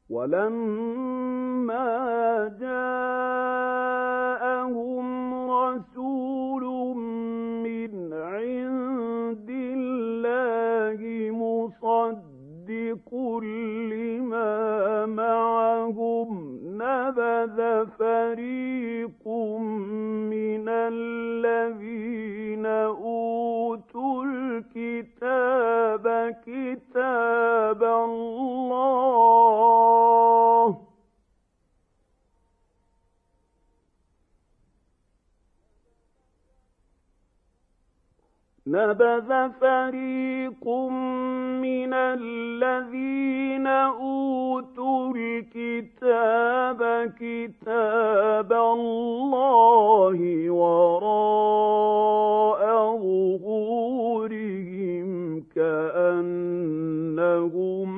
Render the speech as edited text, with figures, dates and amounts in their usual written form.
ولما جاءهم رسول من عند الله مصدق لما معهم نبذ فريق من الذين أوتوا الكتاب كتاب الله نبذ فريق من الذين أوتوا الكتاب كتاب الله وراء ظهورهم كأنهم